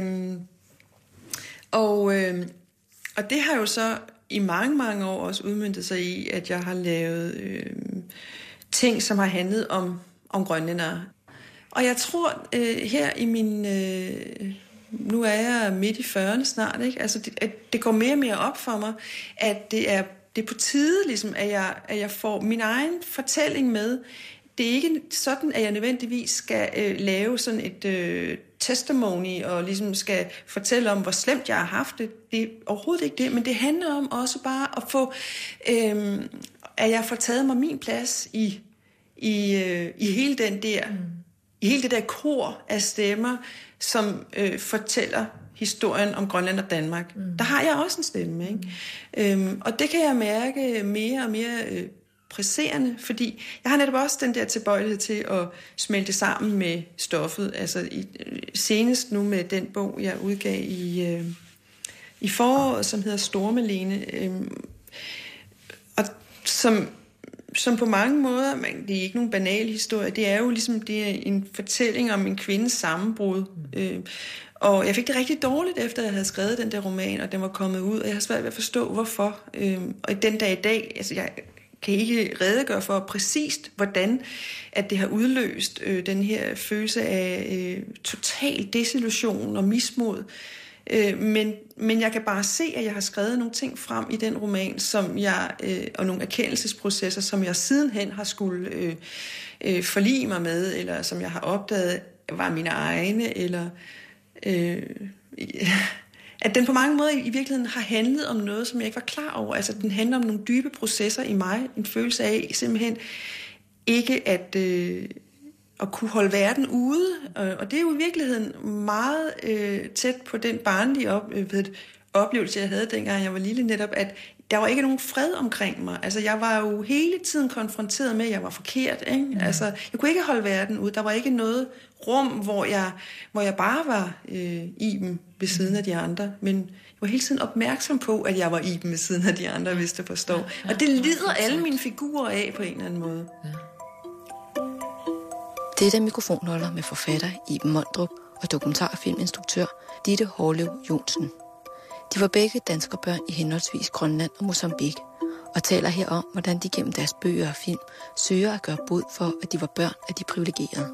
Og det har jo så i mange, mange år også udmøntet sig i, at jeg har lavet ting, som har handlet om grønlændere. Og jeg tror her i min... nu er jeg midt i 40'erne snart, ikke? Altså det går mere og mere op for mig, at det er på tide, ligesom, at jeg får min egen fortælling med. Det er ikke sådan, at jeg nødvendigvis skal lave sådan et testimony og ligesom skal fortælle om, hvor slemt jeg har haft det. Det er overhovedet ikke det, men det handler om også bare at få, at jeg får taget mig min plads i hele den der, i hele det der kor af stemmer, som fortæller historien om Grønland og Danmark. Der har jeg også en stemme, ikke? Og det kan jeg mærke mere og mere presserende, fordi jeg har netop også den der tilbøjelighed til at smelte sammen med stoffet. Altså senest nu med den bog, jeg udgav i foråret, som hedder Stormelene, og som på mange måder, det er ikke nogen banal historie, det er jo ligesom det er en fortælling om en kvindes sammenbrud. Og jeg fik det rigtig dårligt, efter jeg havde skrevet den der roman, og den var kommet ud, og jeg har svært ved at forstå, hvorfor. Og den dag i dag, altså jeg kan ikke redegøre for præcist, hvordan at det har udløst den her følelse af total desillusion og mismod Men jeg kan bare se, at jeg har skrevet nogle ting frem i den roman, som jeg, og nogle erkendelsesprocesser, som jeg sidenhen har skulle forlige mig med, eller som jeg har opdaget var mine egne, eller at den på mange måder i virkeligheden har handlet om noget, som jeg ikke var klar over. Altså, den handler om nogle dybe processer i mig, en følelse af simpelthen ikke at kunne holde verden ude, og det er jo i virkeligheden meget tæt på den barnlige oplevelse, jeg havde dengang jeg var lille, netop at der var ikke nogen fred omkring mig. Altså, jeg var jo hele tiden konfronteret med, at jeg var forkert, ikke? Altså, jeg kunne ikke holde verden ud. Der var ikke noget rum, hvor jeg bare var Iben ved siden af de andre, men jeg var hele tiden opmærksom på, at jeg var Iben ved siden af de andre, hvis du forstår. Og det lider alle mine figurer af på en eller anden måde. Det er mikrofonholder med forfatter Iben Mondrup og dokumentarfilminstruktør Ditte Hårlev Jonsen. De var begge danskerbørn i henholdsvis Grønland og Mozambique, og taler her om, hvordan de gennem deres bøger og film søger at gøre bod for, at de var børn af de privilegerede.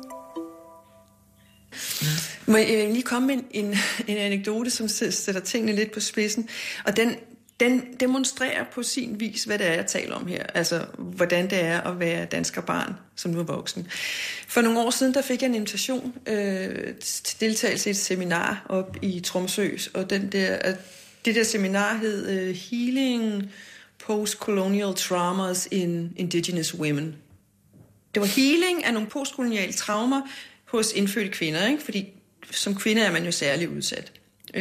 Må jeg lige komme med en anekdote, som sætter tingene lidt på spidsen, og den demonstrerer på sin vis, hvad det er, jeg taler om her. Altså, hvordan det er at være danskerbarn, som nu er voksen. For nogle år siden, der fik jeg en invitation til deltagelse i et seminar op i Tromsø, og det der seminar hed Healing Post-Colonial Traumas in Indigenous Women. Det var healing af nogle postkoloniale traumer hos indfødte kvinder, ikke? Fordi som kvinde er man jo særlig udsat.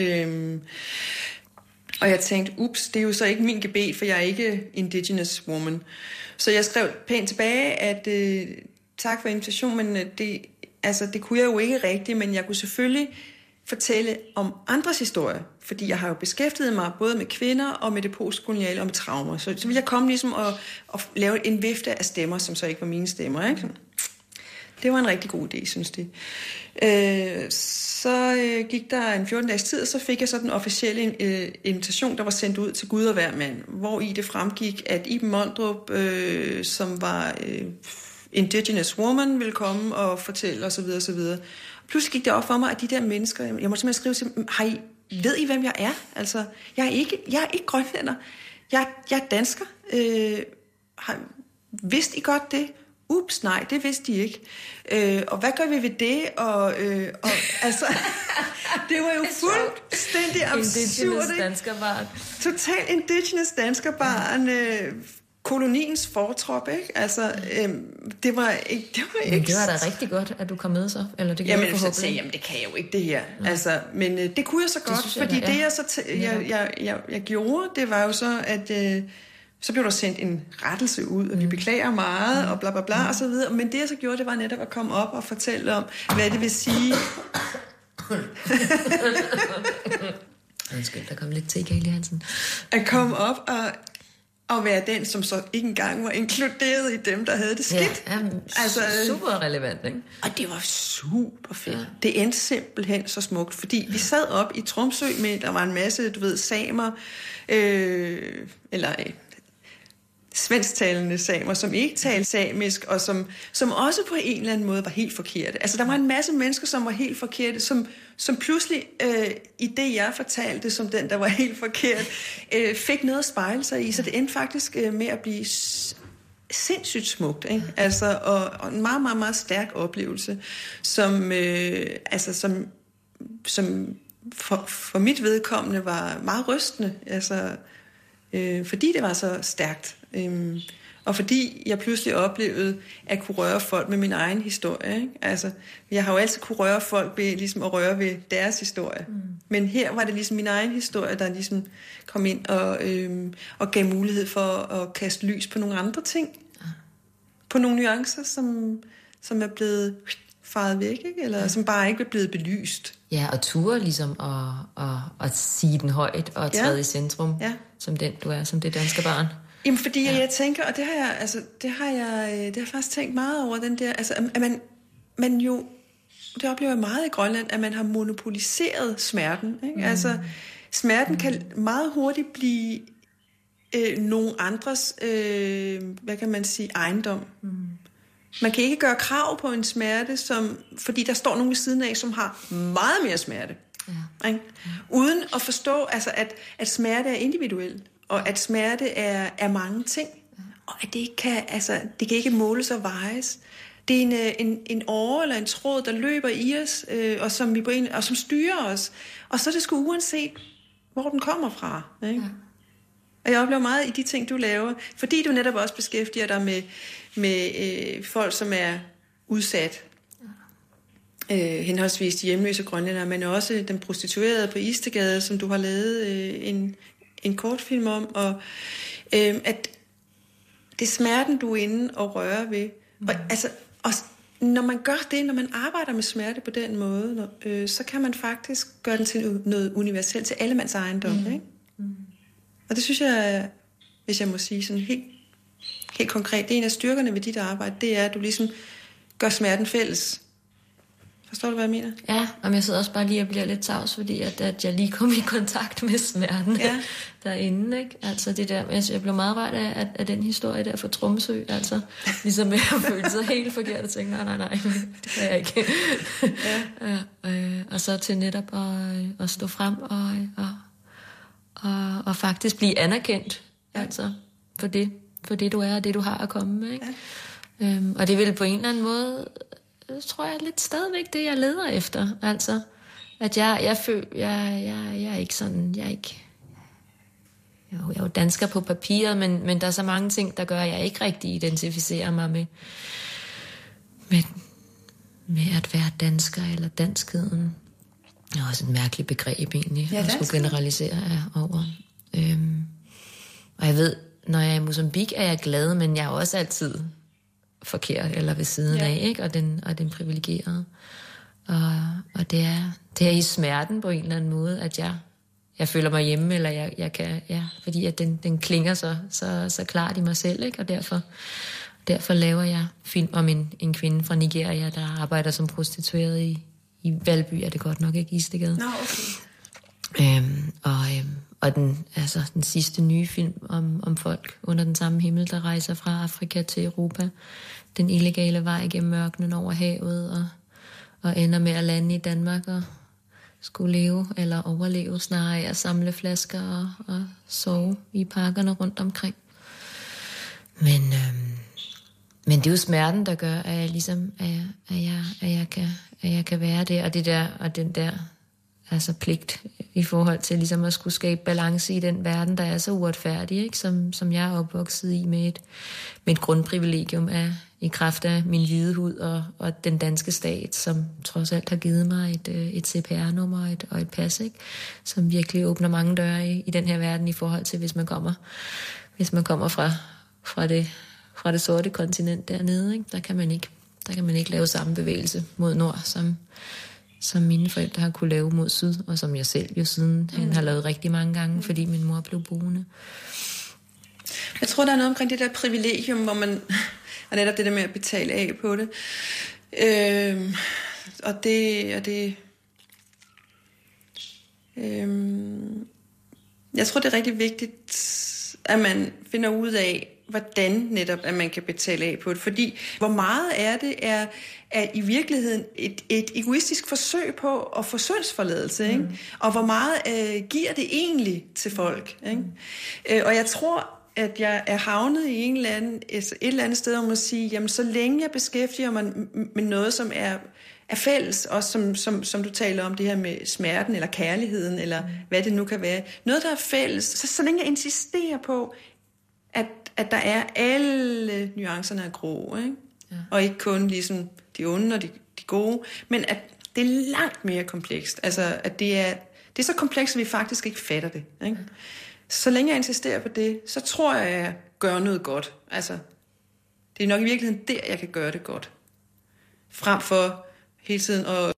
Og jeg tænkte, ups, det er jo så ikke min gebet, for jeg er ikke indigenous woman. Så jeg skrev pænt tilbage, at tak for invitationen, men det kunne jeg jo ikke rigtigt, men jeg kunne selvfølgelig fortælle om andres historier, fordi jeg har jo beskæftiget mig både med kvinder og med det postkoloniale og med traumer. Så ville jeg komme ligesom og lave en vifte af stemmer, som så ikke var mine stemmer, ikke? Det var en rigtig god idé, synes de. Så gik der en 14-dages tid, og så fik jeg så den officielle invitation, der var sendt ud til Gud og hver mand, hvor i det fremgik, at Iben Mondrup, som var indigenous woman, ville komme og fortælle osv. osv. Pludselig gik det op for mig, at de der mennesker, jeg måtte simpelthen skrive til dem, ved I, hvem jeg er? Altså, jeg er ikke grønlænder. Jeg er dansker. Vidste I godt det? Ups, nej, det vidste de ikke. Og hvad gør vi ved det? Og altså, det var jo fuldstændig absurd. Indigenous danskerbarn. Total indigenous danskerbarn. Koloniens fortrop, ikke? Altså, det var ikke... Det var da rigtig godt, at du kom med så. Eller det jamen, det kan jeg jo ikke, det her. Altså, men det kunne jeg så godt, fordi det jeg så jeg gjorde, det var jo så, at... så blev der sendt en rettelse ud, og vi beklager meget, og bla bla bla, og så videre. Men det jeg så gjorde, det var netop at komme op og fortælle om, hvad det vil sige. Undskyld, der kom lidt til Gayle Hansen. At komme op og være den, som så ikke engang var inkluderet i dem, der havde det skidt. Ja, altså, super relevant, ikke? Og det var super fedt. Ja. Det endte simpelthen så smukt, fordi vi sad op i Tromsø med, der var en masse, samer, svensktalende samer, som ikke talte samisk, og som også på en eller anden måde var helt forkerte. Altså, der var en masse mennesker, som var helt forkerte, som pludselig, i det jeg fortalte, som den, der var helt forkert, fik noget at spejle sig i. Så det endte faktisk med at blive sindssygt smukt, ikke? Altså, og en meget, meget, meget stærk oplevelse, som for mit vedkommende var meget rystende, altså, fordi det var så stærkt. Og fordi jeg pludselig oplevede at kunne røre folk med min egen historie, ikke? Altså, jeg har jo altid kunne røre folk ved ligesom at røre ved deres historie. Men her var det ligesom min egen historie, der ligesom kom ind og gav mulighed for at kaste lys på nogle andre ting. På nogle nuancer, som er blevet faret væk, ikke? Eller som bare ikke er blevet belyst. Ja, og ture ligesom at sige den højt og træde i centrum, som den du er, som det danske barn. Jamen, fordi jeg tænker, og det har jeg faktisk tænkt meget over, den der, altså, at man jo, det oplever jeg meget i Grønland, at man har monopoliseret smerten, ikke? Altså, smerten kan meget hurtigt blive nogle andres, hvad kan man sige, ejendom. Man kan ikke gøre krav på en smerte, fordi der står nogen ved siden af, som har meget mere smerte. Ja. Ikke? Uden at forstå, altså, at smerte er individuel, og at smerte er mange ting, og at det ikke kan, altså, det kan ikke måles og vejes. Det er en åre eller en tråd, der løber i os, og som styrer os. Og så er det sgu uanset, hvor den kommer fra. Ikke? Ja. Og jeg oplever meget i de ting, du laver, fordi du netop også beskæftiger dig med folk, som er udsat. Henholdsvis de hjemløse grønlændere, men også den prostituerede på Istegade, som du har lavet en kortfilm om. Og at det er smerten, du er inde og rører ved. Og når man gør det, når man arbejder med smerte på den måde, så kan man faktisk gøre den til noget universelt, til allemands ejendom. Ikke? Og det synes jeg, hvis jeg må sige sådan helt konkret, det er en af styrkerne ved dit arbejde, det er, at du ligesom gør smerten fælles. Forstår du, hvad jeg mener? Ja, og jeg sidder også bare lige og bliver lidt tavs, fordi at jeg lige kom i kontakt med smerten derinde, ikke? Altså det der, jeg blev meget rørt af den historie der fra Tromsø, altså ligesom jeg følte sig helt forkert og tænkte, nej, det kan jeg ikke. Og så til netop at stå frem og faktisk blive anerkendt, altså for det du er og det du har at komme med, ikke? Ja. Og det vil på en eller anden måde, tror jeg lidt stadigvæk det, jeg leder efter. Altså, at jeg føler, jeg er ikke sådan, jeg er jo dansker på papiret, men der er så mange ting, der gør, at jeg ikke rigtig identificerer mig med at være dansker eller danskheden. Det er også et mærkeligt begreb egentlig, at skulle generalisere over. Og jeg ved, når jeg er i Mozambique, er jeg glad, men jeg er også altid forkert eller ved siden af, ikke? Og den privilegerede. Og det er i smerten på en eller anden måde, at jeg føler mig hjemme, eller jeg kan, fordi at den klinger så klart i mig selv, ikke? Og derfor laver jeg film om en kvinde fra Nigeria, der arbejder som prostitueret i Valby, er det godt nok ikke Istegade. Nå, okay. Og den sidste nye film om folk under den samme himmel, der rejser fra Afrika til Europa. Den illegale vej gennem ørkenen over havet og ender med at lande i Danmark og skulle leve eller overleve snarere af at samle flasker og sove i parkerne rundt omkring. Men det er jo smerten, der gør, at jeg ligesom at jeg kan være det, og det der og den der altså pligt i forhold til ligesom at skulle skabe balance i den verden, der er så uretfærdig, ikke? Som jeg er opvokset i med et grundprivilegium i kraft af min hvide hud og den danske stat, som trods alt har givet mig et CPR-nummer og et pas, ikke? Som virkelig åbner mange døre i den her verden i forhold til, hvis man kommer fra det sorte kontinent dernede, ikke? Der kan man ikke lave samme bevægelse mod nord, som mine forældre har kunne lave mod syd, og som jeg selv jo siden han har lavet rigtig mange gange, fordi min mor blev boende. Jeg tror, der er noget omkring det der privilegium, hvor man, og netop det der med at betale af på det. Jeg tror, det er rigtig vigtigt, at man finder ud af, hvordan netop, at man kan betale af på det. Fordi hvor meget er i virkeligheden et egoistisk forsøg på at få syndsforladelse, ikke? Og hvor meget giver det egentlig til folk, ikke? Og jeg tror, at jeg er havnet i et eller andet sted, hvor man sige, jamen så længe jeg beskæftiger mig med noget, som er fælles, også som du taler om, det her med smerten eller kærligheden, eller hvad det nu kan være. Noget, der er fælles, så længe jeg insisterer på, at der er alle nuancerne af grå, ikke? Ja. Og ikke kun ligesom de onde og de gode, men at det er langt mere komplekst. Altså, at det er så komplekst, at vi faktisk ikke fatter det, ikke? Ja. Så længe jeg insisterer på det, så tror jeg, at jeg gør noget godt. Altså, det er nok i virkeligheden der, jeg kan gøre det godt. Frem for hele tiden at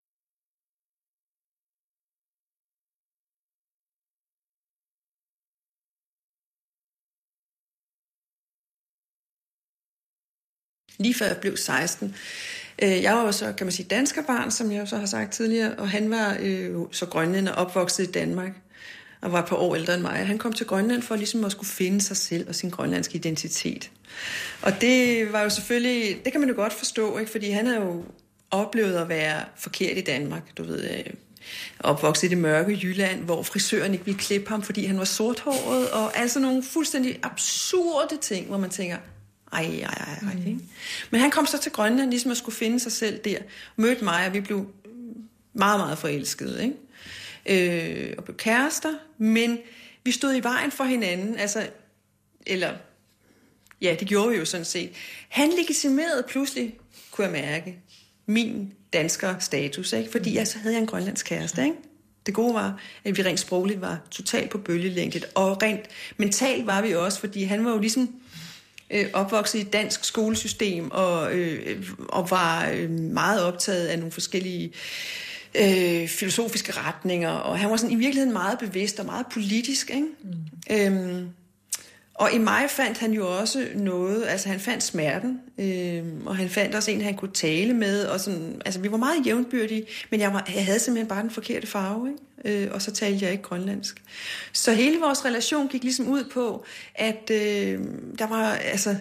lige før jeg blev 16. Jeg var jo så, kan man sige, danskerbarn, som jeg jo så har sagt tidligere, og han var så grønlænder, opvokset i Danmark, og var et par år ældre end mig. Han kom til Grønland for ligesom at skulle finde sig selv og sin grønlandske identitet. Og det var jo selvfølgelig, det kan man jo godt forstå, ikke? Fordi han havde jo oplevet at være forkert i Danmark, du ved, opvokset i det mørke Jylland, hvor frisøren ikke ville klippe ham, fordi han var sorthåret, og altså nogle fuldstændig absurde ting, hvor man tænker, ej. Men han kom så til Grønland, ligesom at skulle finde sig selv der, mødte mig, og vi blev meget, meget forelskede, ikke? Og blev kærester, men vi stod i vejen for hinanden, altså, eller, ja, det gjorde vi jo sådan set. Han legitimerede pludselig, kunne jeg mærke, min dansker status, ikke? Fordi så havde jeg en grønlandsk kæreste, ikke? Det gode var, at vi rent sprogligt var totalt på bølgelængdet, og rent mentalt var vi også, fordi han var jo ligesom opvokset i et dansk skolesystem, og var meget optaget af nogle forskellige filosofiske retninger, og han var sådan i virkeligheden meget bevidst og meget politisk, ikke? Og i mig fandt han jo også noget, altså han fandt smerten, og han fandt også en, han kunne tale med, og sådan, altså vi var meget jævnbyrdige, men jeg havde simpelthen bare den forkerte farve, ikke? Og så talte jeg ikke grønlandsk. Så hele vores relation gik ligesom ud på, at der var altså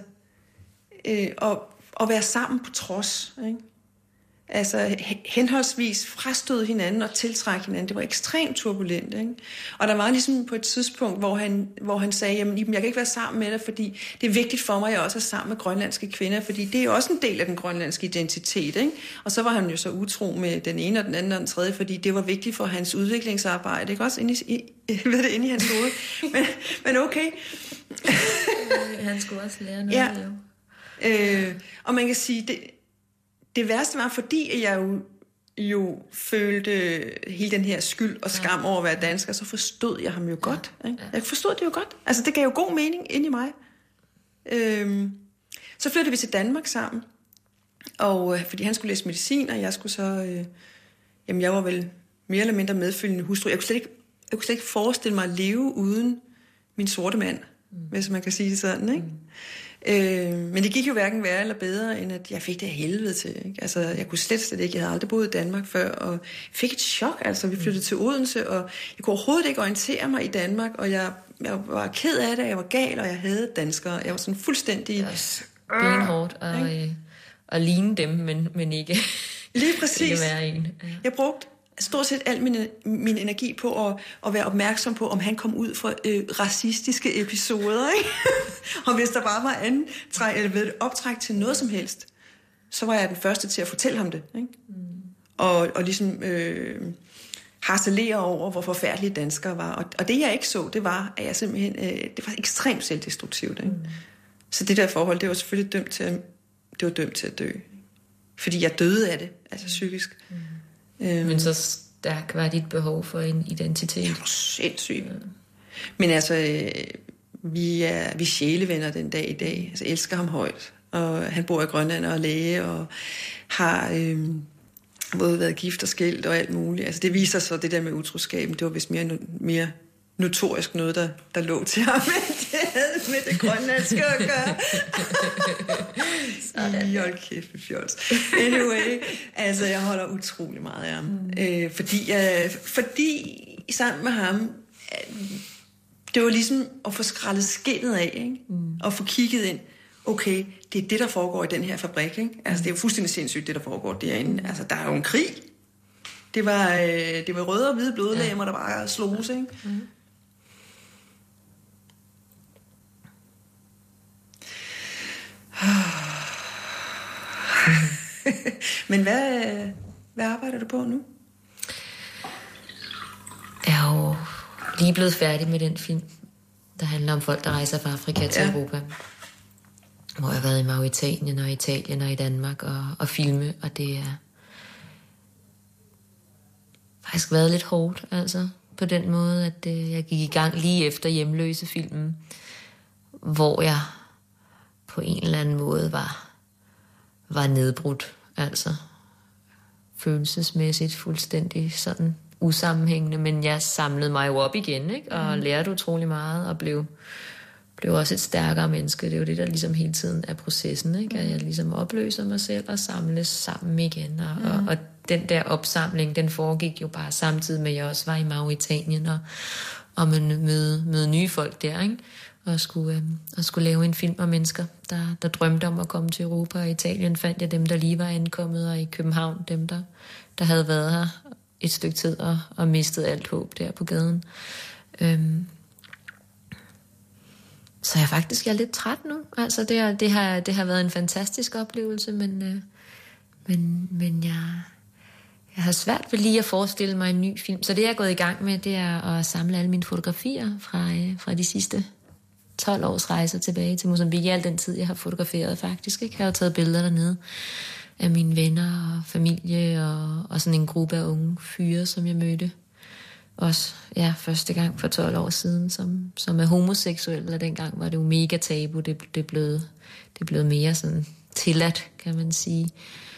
at være sammen på trods, ikke? Altså henholdsvis frastøde hinanden og tiltrække hinanden. Det var ekstremt turbulent, ikke? Og der var ligesom på et tidspunkt, hvor han sagde, jamen Iben, jeg kan ikke være sammen med dig, fordi det er vigtigt for mig, at jeg også er sammen med grønlandske kvinder, fordi det er jo også en del af den grønlandske identitet, ikke? Og så var han jo så utro med den ene og den anden og den tredje, fordi det var vigtigt for hans udviklingsarbejde, ikke? Også inde i hans hoved. Men okay. Han skulle også lære noget, ja. Og man kan sige, det værste var, fordi jeg jo følte hele den her skyld og skam over at være dansker, så forstod jeg ham jo godt. Ikke? Jeg forstod det jo godt. Altså, det gav jo god mening ind i mig. Så flyttede vi til Danmark sammen, og fordi han skulle læse medicin, og jeg skulle så... jeg var vel mere eller mindre medfølgende hustru. Jeg kunne slet ikke forestille mig at leve uden min sorte mand, hvis man kan sige det sådan, ikke? Men det gik jo hverken værre eller bedre, end at jeg fik det af helvede til, ikke? Altså, jeg kunne slet ikke. Jeg havde aldrig boet i Danmark før, og fik et chok. Altså, vi flyttede til Odense, og jeg kunne overhovedet ikke orientere mig i Danmark, og jeg var ked af det, jeg var gal, og jeg havde danskere. Jeg var sådan fuldstændig... benhårdt at ligne dem, men ikke... Lige præcis. Ikke være en. Ja. Jeg brugte stort set al min energi på at være opmærksom på, om han kom ud fra racistiske episoder, ikke? Og hvis der bare var optræk til noget som helst, så var jeg den første til at fortælle ham det, ikke? Og ligesom harcelere over, hvor forfærdelige danskere var. Og det jeg ikke så, det var, at jeg simpelthen, det var ekstremt selvdestruktivt, ikke? Så det der forhold, det var selvfølgelig dømt til at dø. Fordi jeg døde af det, altså psykisk. Men så stærk var dit behov for en identitet. Det var sindssygt. Ja. Men altså, vi er sjælevenner den dag i dag. Altså, jeg elsker ham højt. Og han bor i Grønland og er læge, og har både været gift og skilt og alt muligt. Altså, det viser sig, det der med utroskaben, det var vist mere notorisk noget, der lå til ham, men det havde med det grønlandske at gøre. Hold kæft, fjols. Anyway, altså jeg holder utrolig meget af ham. Fordi sammen med ham, det var ligesom at få skrællet skindet af, ikke? Og få kigget ind. Okay, det er det, der foregår i den her fabrik, ikke? Altså det er jo fuldstændig sindssygt, det der foregår derinde. Altså der er jo en krig. Det var røde og hvide blodlegemer, der bare slogs, ikke? Men hvad arbejder du på nu? Jeg er jo lige blevet færdig med den film, der handler om folk, der rejser fra Afrika til Europa. Hvor jeg har været i Mauretanien og Italien og i Danmark og filme, og det er faktisk været lidt hårdt, altså på den måde, at jeg gik i gang lige efter Hjemløse-filmen, hvor jeg på en eller anden måde var nedbrudt, altså følelsesmæssigt fuldstændig sådan usammenhængende, men jeg samlede mig jo op igen, ikke? Og lærte utrolig meget, og blev også et stærkere menneske. Det er jo det, der ligesom hele tiden er processen, ikke? At jeg ligesom opløser mig selv og samles sammen igen, og den der opsamling, den foregik jo bare samtidig med, at jeg også var i Mauretanien, og møde nye folk der, ikke? Og skulle lave en film om mennesker, der drømte om at komme til Europa. Og i Italien fandt jeg dem, der lige var ankommet, og i København dem, der havde været her et stykke tid og mistede alt håb der på gaden. Så jeg er lidt træt nu. Altså det har været en fantastisk oplevelse, men jeg har svært ved lige at forestille mig en ny film. Så det jeg er gået i gang med, det er at samle alle mine fotografier fra de sidste 12 års rejser tilbage til Mozambique. I al den tid, jeg har fotograferet faktisk. Jeg har jo taget billeder dernede af mine venner og familie og sådan en gruppe af unge fyre, som jeg mødte. Også første gang for 12 år siden, som er homoseksuel, og dengang var det jo mega tabu. Det er blevet mere sådan tilladt, kan man sige,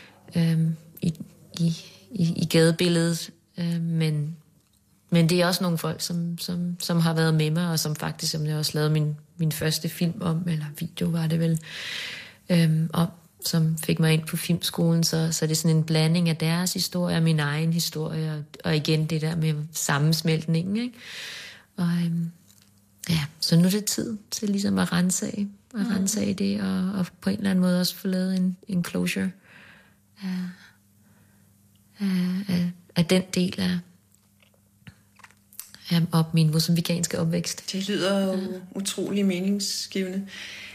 i gadebilledet. Men det er også nogle folk, som har været med mig, og som faktisk, som jeg også lavede min første film om, eller video var det vel, om, som fik mig ind på filmskolen, så det er sådan en blanding af deres historie og min egen historie, og igen det der med sammensmeltningen, ikke? Og så nu er det tid til ligesom at rense af det, og på en eller anden måde også få lavet en closure af den del af min mozambikanske opvækst. Det lyder utrolig meningsgivende.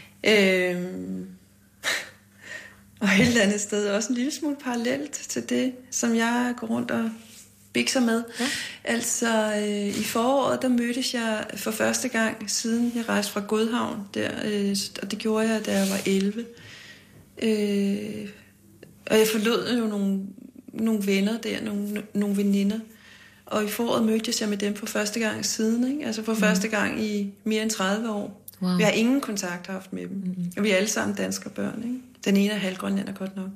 Og et eller andet sted også en lille smule parallelt til det, som jeg går rundt og bikser med. Ja. Altså i foråret, der mødtes jeg for første gang, siden jeg rejste fra Godhavn der, og det gjorde jeg, da jeg var 11. Og jeg forlod jo nogle venner der, nogle veninder. Og i foråret mødtes jeg med dem for første gang siden, ikke? Altså for første gang i mere end 30 år. Wow. Vi har ingen kontakt haft med dem. Og vi er alle sammen danske børn, ikke? Den ene er halvgrønlænder godt nok.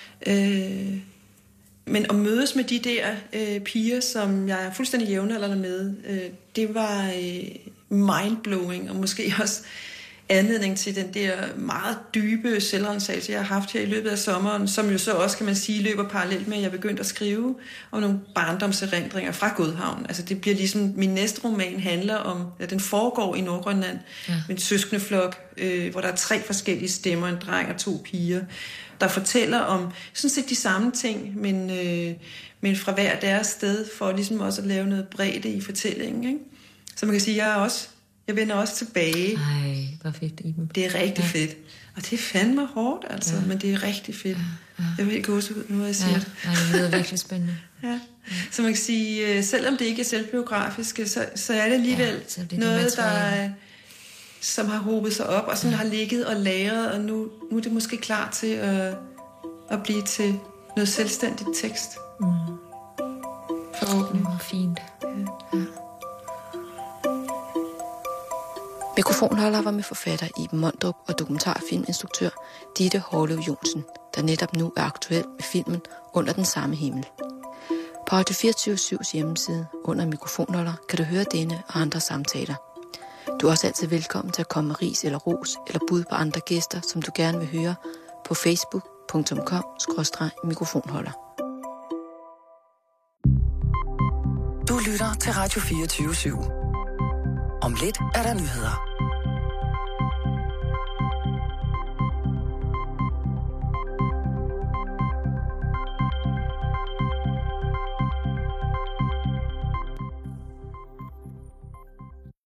Men at mødes med de der piger, som jeg er fuldstændig jævnaldrende med, det var mindblowing, og måske også anledning til den der meget dybe selvrensagelse, jeg har haft her i løbet af sommeren, som jo så også, kan man sige, løber parallelt med, at jeg begyndte at skrive om nogle barndomserindringer fra Godhavn. Altså det bliver ligesom, min næste roman handler om, den foregår i Nordgrønland, med en søskendeflok, hvor der er 3 forskellige stemmer, en dreng og 2 piger, der fortæller om sådan set de samme ting, men fra hver deres sted, for ligesom også at lave noget bredde i fortællingen, ikke? Så man kan sige, jeg vender også tilbage. Ej, hvor fedt, Iben. Det er rigtig fedt. Og det er fandme hårdt, altså, men det er rigtig fedt. Jeg vil ikke gå ud nu, jeg siger det. Det lyder virkelig spændende. Ja. Så man kan sige, selvom det ikke er selvbiografisk, så er det alligevel noget, som har hobet sig op, og som har ligget og lagret, og nu er det måske klar til at blive til noget selvstændigt tekst. Forhåbentlig. Hvor fint. Ja. Mikrofonholder var med forfatter Iben Mondrup og dokumentarfilminstruktør Ditte Hårlev Jonsen, der netop nu er aktuel med filmen Under den samme himmel. På Radio 24/7's hjemmeside under Mikrofonholder kan du høre denne og andre samtaler. Du er også altid velkommen til at komme med ris eller ros eller bud på andre gæster, som du gerne vil høre på facebook.com/mikrofonholder. Du lytter til Radio 24/7. Om lidt er der nyheder.